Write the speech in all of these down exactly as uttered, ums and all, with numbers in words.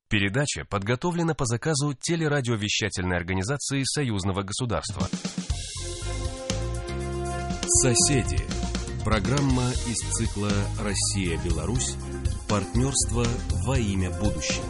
Передача подготовлена по заказу телерадиовещательной организации Союзного государства. Соседи. Программа из цикла «Россия-Беларусь. Партнерство во имя будущего».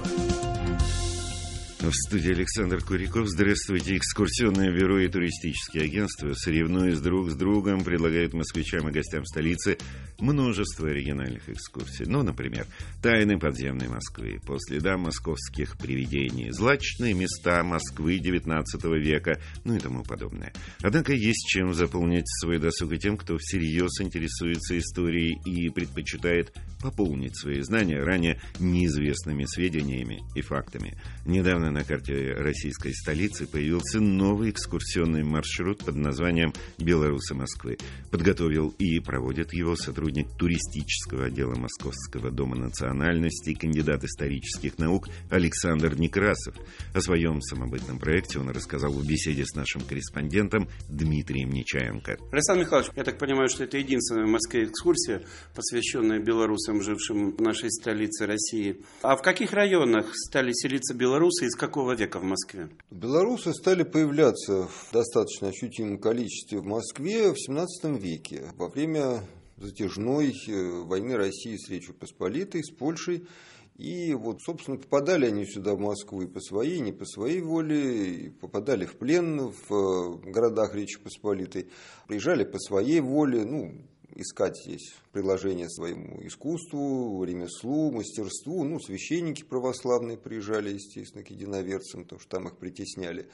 В студии Александр Куряков. Здравствуйте. Экскурсионное бюро и туристические агентства, соревнуясь друг с другом, предлагают москвичам и гостям столицы множество оригинальных экскурсий. Ну, например, тайны подземной Москвы, по следам московских привидений, злачные места Москвы девятнадцатого века, ну и тому подобное. Однако есть чем заполнить свой досуг и тем, кто всерьез интересуется историей и предпочитает пополнить свои знания ранее неизвестными сведениями и фактами. Недавно на карте российской столицы появился новый экскурсионный маршрут под названием «Белорусы Москвы». Подготовил и проводит его сотрудник туристического отдела Московского дома национальностей, кандидат исторических наук Александр Некрасов. О своем самобытном проекте он рассказал в беседе с нашим корреспондентом Дмитрием Нечаенко. Александр Михайлович, я так понимаю, что это единственная в Москве экскурсия, посвященная белорусам, жившим в нашей столице России. А в каких районах стали селиться белорусы и с какого века в Москве? Белорусы стали появляться в достаточно ощутимом количестве в Москве в семнадцатом веке, во время затяжной войны России с Речью Посполитой, с Польшей. И вот, собственно, попадали они сюда, в Москву, и по своей, и не по своей воле, и попадали в плен в городах Речи Посполитой, приезжали по своей воле, ну, искать здесь приложение своему искусству, ремеслу, мастерству. Ну, священники православные приезжали, естественно, к единоверцам, потому что там их притесняли.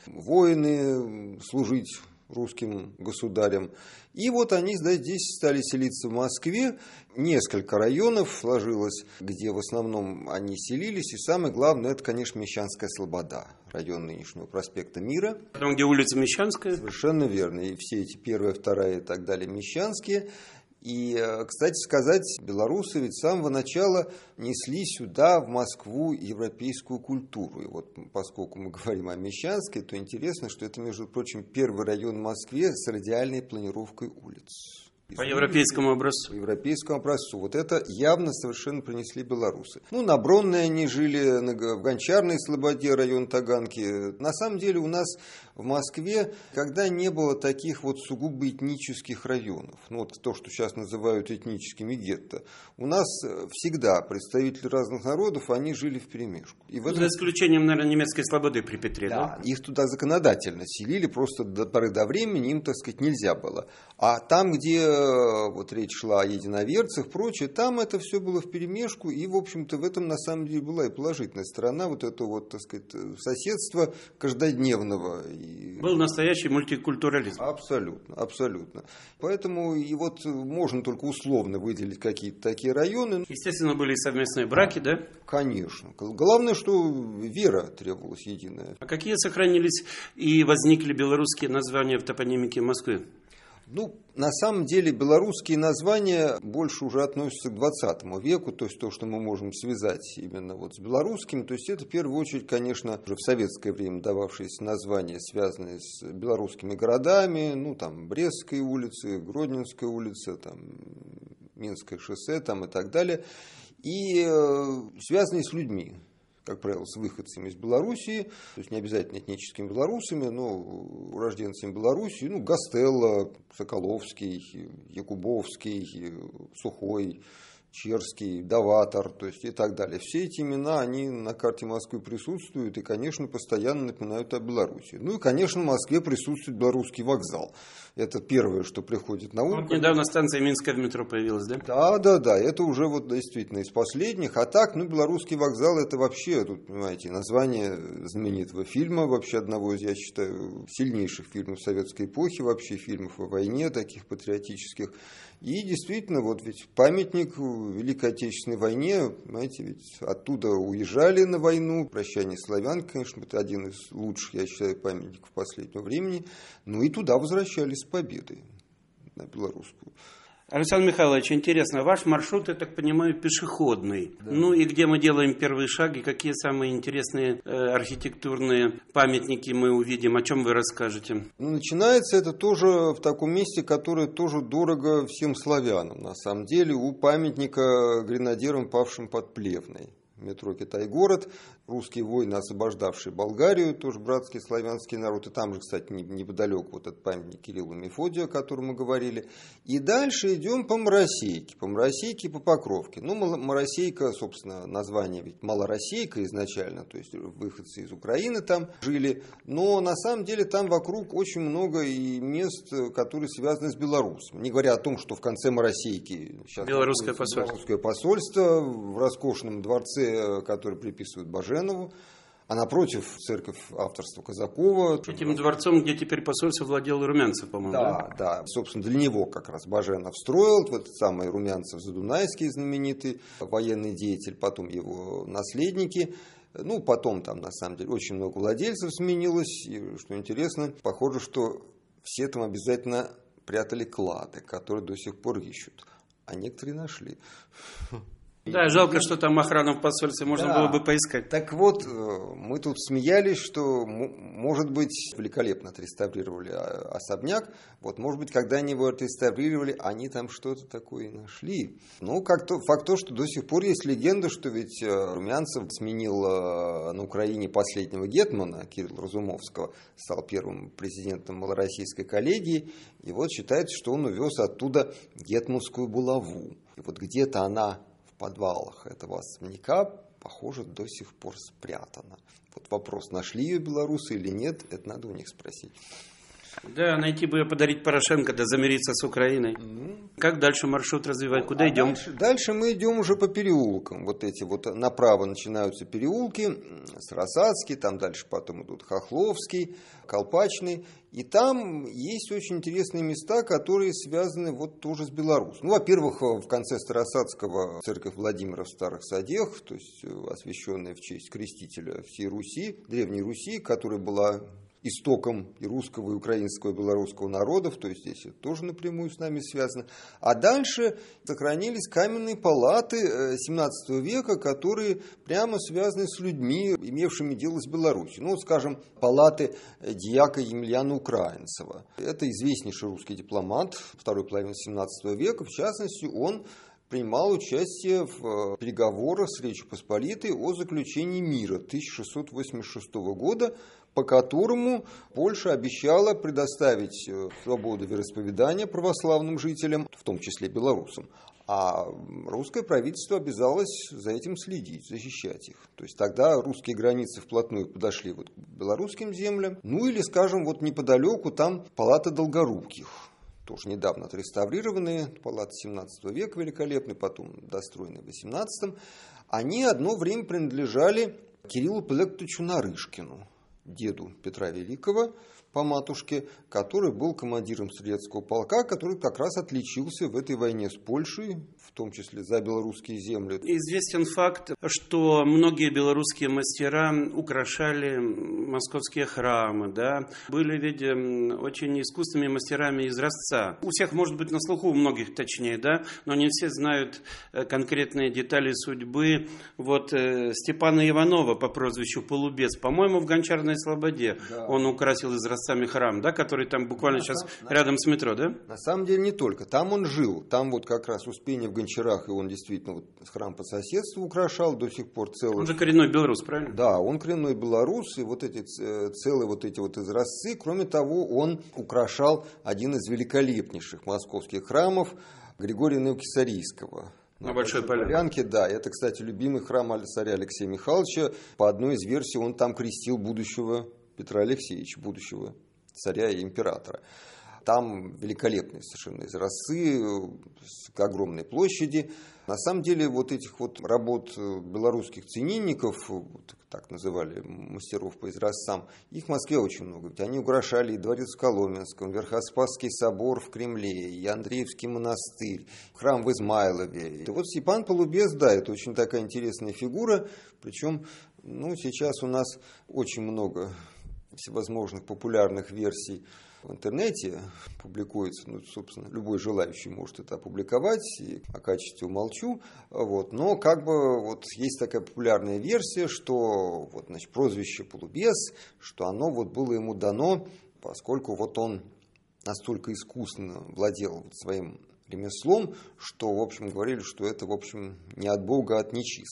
Воины служить русским государям. И вот они здесь стали селиться в Москве. Несколько районов сложилось, где в основном они селились. И самое главное, это, конечно, Мещанская Слобода, район нынешнего проспекта Мира. Там, где улица Мещанская? Совершенно верно. И все эти первая, вторая и так далее Мещанские. И, кстати сказать, белорусы ведь с самого начала несли сюда, в Москву, европейскую культуру. И вот поскольку мы говорим о Мещанской, то интересно, что это, между прочим, первый район в Москве с радиальной планировкой улиц. По европейскому образцу. По европейскому образцу. Вот это явно совершенно принесли белорусы. Ну, на Бронной они жили, в Гончарной Слободе, район Таганки. На самом деле у нас в Москве, когда не было таких вот сугубо этнических районов, ну вот то, что сейчас называют этническими гетто, у нас всегда представители разных народов, они жили вперемешку. И в этом... За исключением, наверное, немецкой слободы при Петре, да? Да, их туда законодательно селили, просто до поры до времени им, так сказать, нельзя было. А там, где вот речь шла о единоверцах, прочее, там это все было вперемешку, и, в общем-то, в этом, на самом деле, была и положительная сторона, вот это вот, так сказать, соседства каждодневного. Был настоящий мультикультурализм. Абсолютно, абсолютно. Поэтому и вот можно только условно выделить какие-то такие районы. Естественно, были и совместные браки, да? Конечно. Главное, что вера требовалась единая. А какие сохранились и возникли белорусские названия в топонимике Москвы? Ну, на самом деле, белорусские названия больше уже относятся к двадцатому веку, то есть то, что мы можем связать именно вот с белорусским. То есть это в первую очередь, конечно, уже в советское время дававшиеся названия, связанные с белорусскими городами, ну, там, Брестская улица, Гродненская улица, там, Минское шоссе, там, и так далее, и э, связанные с людьми. Как правило, с выходцами из Белоруссии, то есть не обязательно этническими белорусами, но урожденцами Белоруссии, ну, Гастелло, Соколовский, Якубовский, Сухой, Черский, Даватор, то есть и так далее. Все эти имена, они на карте Москвы присутствуют и, конечно, постоянно напоминают о Беларуси. Ну и, конечно, в Москве присутствует белорусский вокзал. Это первое, что приходит на ум. Вот недавно станция Минская в метро появилась, да? Да, да, да. Это уже вот действительно из последних. А так, ну, белорусский вокзал, это вообще, тут, понимаете, название знаменитого фильма, вообще одного из, я считаю, сильнейших фильмов советской эпохи, вообще фильмов о войне, таких патриотических. И действительно, вот ведь памятник Великой Отечественной войне, понимаете, ведь оттуда уезжали на войну. Прощание славян, конечно, это один из лучших, я считаю, памятников последнего времени. Ну и туда возвращались с победой на белорусскую. Александр Михайлович, интересно, ваш маршрут, я так понимаю, пешеходный. Да. Ну и где мы делаем первые шаги, какие самые интересные э, архитектурные памятники мы увидим, о чем вы расскажете? Ну, начинается это тоже в таком месте, которое тоже дорого всем славянам, на самом деле, у памятника гренадерам, павшим под Плевной. Метро «Китай-город». русские воины, освобождавшие Болгарию, тоже братский славянский народ. И там же, кстати, неподалеку вот этот памятник Кириллу и Мефодию, о котором мы говорили. И дальше идем по Моросейке. По Моросейке и по Покровке. Ну, Моросейка, собственно, название ведь Малороссейка изначально, то есть выходцы из Украины там жили. Но на самом деле там вокруг очень много и мест, которые связаны с Беларусью. Не говоря о том, что в конце Моросейки сейчас Белорусское посольство. Белорусское посольство в роскошном дворце, который приписывают Баженову, а напротив церковь авторства Казакова. Этим дворцом, где теперь посольство, владел Румянцев, по-моему. Да, да, да. Собственно, для него как раз Баженов строил, вот этот самый Румянцев Задунайский, знаменитый военный деятель, потом его наследники. Ну, потом там, на самом деле, очень много владельцев сменилось. И, что интересно, похоже, что все там обязательно прятали клады, которые до сих пор ищут. А некоторые нашли. Да, жалко, что там охрана в посольстве, можно да. было бы поискать. Так вот, мы тут смеялись, что, может быть, великолепно отреставрировали особняк. Вот, может быть, когда они его отреставрировали, они там что-то такое нашли. Ну, как то, факт то, что до сих пор есть легенда, что ведь Румянцев сменил на Украине последнего гетмана, Кирилла Разумовского, стал первым президентом малороссийской коллегии. И вот считается, что он увез оттуда гетманскую булаву. И вот где-то она в подвалах этого особняка, похоже, до сих пор спрятана. Вот вопрос, нашли ее белорусы или нет, это надо у них спросить. Да, найти бы ее, подарить Порошенко, да замириться с Украиной. Ну, как дальше маршрут развивать? Куда а идем? Дальше, дальше мы идем уже по переулкам. Вот эти вот направо начинаются переулки, Сарасатский, там дальше потом идут Хохловский, Колпачный. И там есть очень интересные места, которые связаны вот тоже с Беларусью. Ну, во-первых, в конце Старосадского церковь Владимира в Старых Садех, то есть освященная в честь крестителя всей Руси, Древней Руси, которая была истоком и русского, и украинского, и белорусского народов, то есть здесь это тоже напрямую с нами связано. А дальше сохранились каменные палаты семнадцатого века, которые прямо связаны с людьми, имевшими дело с Беларусью. Ну, вот, скажем, палаты дьяка Емельяна Украинцева. Это известнейший русский дипломат второй половины семнадцатого века. В частности, он принимал участие в переговорах с Речью Посполитой о заключении мира тысяча шестьсот восемьдесят шестого года, по которому Польша обещала предоставить свободу вероисповедания православным жителям, в том числе белорусам. А русское правительство обязалось за этим следить, защищать их. То есть тогда русские границы вплотную подошли вот к белорусским землям. Ну или, скажем, вот неподалеку там палата Долгоруких. Тоже недавно отреставрированные, палаты семнадцатого века великолепные, потом достроенные в восемнадцатом. Они одно время принадлежали Кириллу Пилектовичу Нарышкину, деду Петра Великого по матушке, который был командиром стрелецкого полка, который как раз отличился в этой войне с Польшей, в том числе за белорусские земли. Известен факт, что многие белорусские мастера украшали московские храмы, да, были ведь очень искусными мастерами из Ростца. У всех может быть на слуху, у многих точнее, да, но не все знают конкретные детали судьбы. Вот Степана Иванова по прозвищу Полубец, по-моему, в Гончарной Слободе, да. Он украсил из Ростца храм, да, который там буквально на сейчас на рядом с метро, да? На самом деле не только. Там он жил. Там вот как раз Успение в Гончарах, и он действительно вот храм по соседству украшал до сих пор целый. Он же коренной белорус, правильно? Да, он коренной белорус, и вот эти целые вот эти вот изразцы. Кроме того, он украшал один из великолепнейших московских храмов Григория Новокисарийского. На, на Большой Полянке, да. Это, кстати, любимый храм царя Алексея Михайловича. По одной из версий он там крестил будущего Петра Алексеевича, будущего царя и императора. Там великолепные совершенно изразцы, огромные площади. На самом деле вот этих вот работ белорусских ценинников, так называли мастеров по изразцам, их в Москве очень много. Ведь они украшали и дворец в Коломенском, Верхоспасский собор в Кремле, и Андреевский монастырь, храм в Измайлове. И вот Степан Полубец, да, это очень такая интересная фигура. Причем, ну, сейчас у нас очень много всевозможных популярных версий в интернете публикуется, ну, собственно, любой желающий может это опубликовать, и о качестве умолчу, вот, но как бы вот есть такая популярная версия, что вот, значит, прозвище Полубец, что оно вот было ему дано, поскольку вот он настолько искусно владел вот своим ремеслом, что, в общем, говорили, что это, в общем, не от Бога, а от нечистого.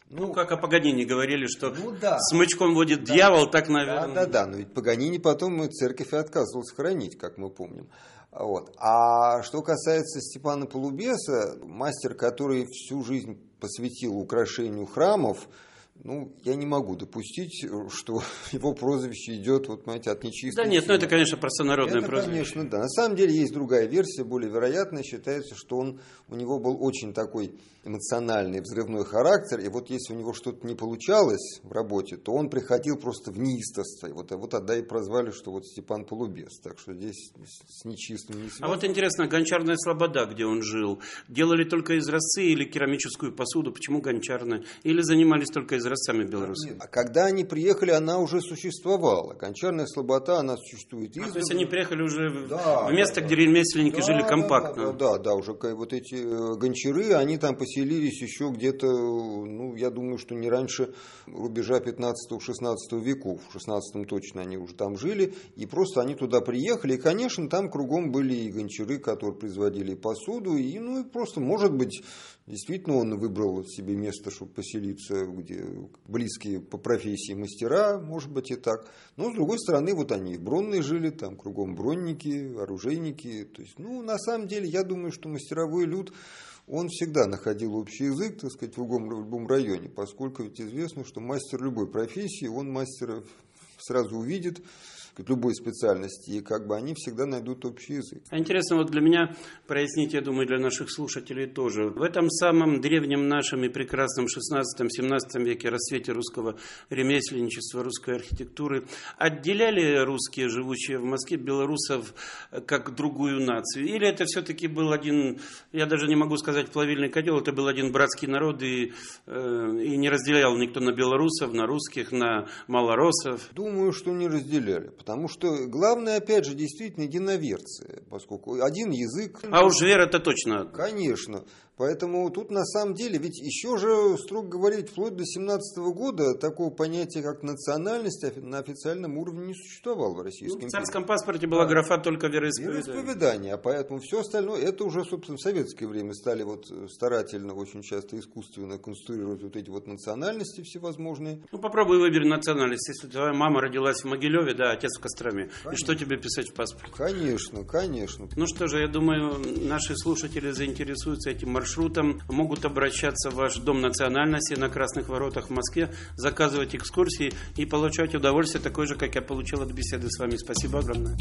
Ну, ну, как о Паганини говорили, что ну, да. смычком водит да. дьявол, так, наверное. Да, да, да, но ведь Паганини потом и церковь и отказывался хранить, как мы помним. Вот. А что касается Степана Полубеса, мастер, который всю жизнь посвятил украшению храмов, ну, я не могу допустить, что его прозвище идет, вот, понимаете, от нечистой Да нет, силы. ну это, конечно, простонародное это, прозвище. Конечно, да. На самом деле есть другая версия, более вероятная. Считается, что он, у него был очень такой эмоциональный, взрывной характер, и вот если у него что-то не получалось в работе, то он приходил просто в неистовство. И вот, вот тогда и прозвали, что вот Степан Полубес. Так что здесь с нечистым не связано. А вот интересно, гончарная слобода, где он жил, делали только изразцы или керамическую посуду? Почему гончарная? Или занимались только изразцами белорусскими? Нет, а когда они приехали, она уже существовала. Гончарная слобода, она существует а, издавна. То есть они приехали уже да, в место, да, где ремесленники да, жили да, компактно. Да, да, да, да, уже вот эти гончары, они там поселились еще где-то, ну, я думаю, что не раньше рубежа пятнадцатого-шестнадцатого веков. В шестнадцатом точно они уже там жили, и просто они туда приехали, и, конечно, там кругом были и гончары, которые производили посуду, и, ну, и просто, может быть, действительно он выбрал себе место, чтобы поселиться, где близкие по профессии мастера, может быть, и так. Но, с другой стороны, вот они и в Бронной жили, там кругом бронники, оружейники. То есть, ну, на самом деле, я думаю, что мастеровой люд, он всегда находил общий язык, так сказать, в любом, в любом районе, поскольку ведь известно, что мастер любой профессии, он мастера сразу увидит, любой специальности, и как бы они всегда найдут общий язык. А интересно, вот для меня прояснить, я думаю, для наших слушателей тоже. В этом самом древнем нашем и прекрасном шестнадцатом-семнадцатом веке расцвете русского ремесленничества, русской архитектуры отделяли русские, живущие в Москве, белорусов как другую нацию? Или это все-таки был один, я даже не могу сказать плавильный котел, это был один братский народ, и, э, и не разделял никто на белорусов, на русских, на малороссов? Думаю, что не разделяли. Потому что главное, опять же, действительно единоверцы, поскольку один язык... А уж вера-то точно. Конечно. Поэтому тут на самом деле, ведь еще же, строго говорить, вплоть до семнадцатого года такого понятия, как национальность, на официальном уровне не существовало в Российской империи. В царском паспорте была да. графа только вероисповедание. Вероисповедание, а поэтому все остальное, это уже, собственно, в советское время стали вот старательно, очень часто искусственно конструировать вот эти вот национальности всевозможные. Ну, попробуй выбери национальность. Если твоя мама родилась в Могилеве, да, отец в Костроме. Конечно. И что тебе писать в паспорте? Конечно, конечно. Ну что же, я думаю, наши слушатели заинтересуются этим маршрутом. маршрутом, могут обращаться в ваш Дом национальности на Красных Воротах в Москве, заказывать экскурсии и получать удовольствие такое же, как я получил от беседы с вами. Спасибо огромное.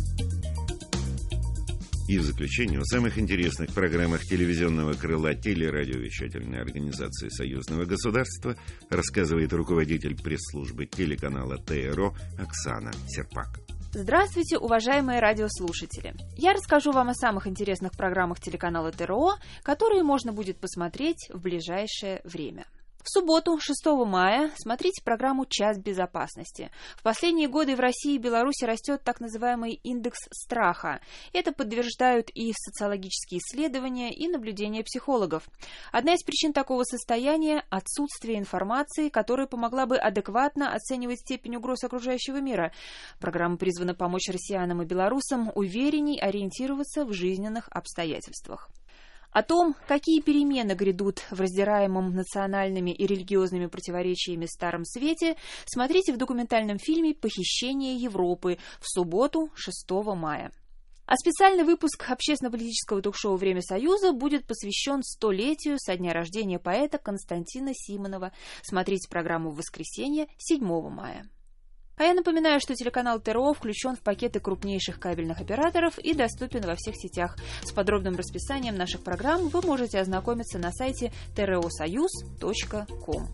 И в заключение, в самых интересных программах телевизионного крыла телерадиовещательной организации Союзного государства рассказывает руководитель пресс-службы телеканала ТРО Оксана Серпак. Здравствуйте, уважаемые радиослушатели! Я расскажу вам о самых интересных программах телеканала ТРО, которые можно будет посмотреть в ближайшее время. В субботу, шестого мая, смотрите программу «Час безопасности». В последние годы в России и Беларуси растет так называемый индекс страха. Это подтверждают и социологические исследования, и наблюдения психологов. Одна из причин такого состояния – отсутствие информации, которая помогла бы адекватно оценивать степень угроз окружающего мира. Программа призвана помочь россиянам и белорусам уверенней ориентироваться в жизненных обстоятельствах. О том, какие перемены грядут в раздираемом национальными и религиозными противоречиями Старом Свете, смотрите в документальном фильме «Похищение Европы» в субботу, шестого мая. А специальный выпуск общественно-политического ток-шоу «Время Союза» будет посвящен столетию со дня рождения поэта Константина Симонова. Смотрите программу в воскресенье, седьмого мая. А я напоминаю, что телеканал ТРО включен в пакеты крупнейших кабельных операторов и доступен во всех сетях. С подробным расписанием наших программ вы можете ознакомиться на сайте тэ эр о союз точка ком.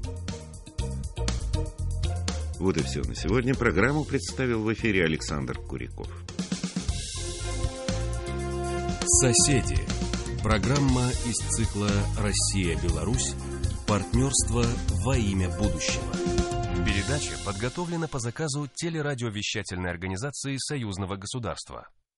Вот и все на сегодня. Программу представил в эфире Александр Куриков. Соседи. Программа из цикла «Россия-Беларусь. Партнерство во имя будущего». Передача подготовлена по заказу телерадиовещательной организации Союзного государства.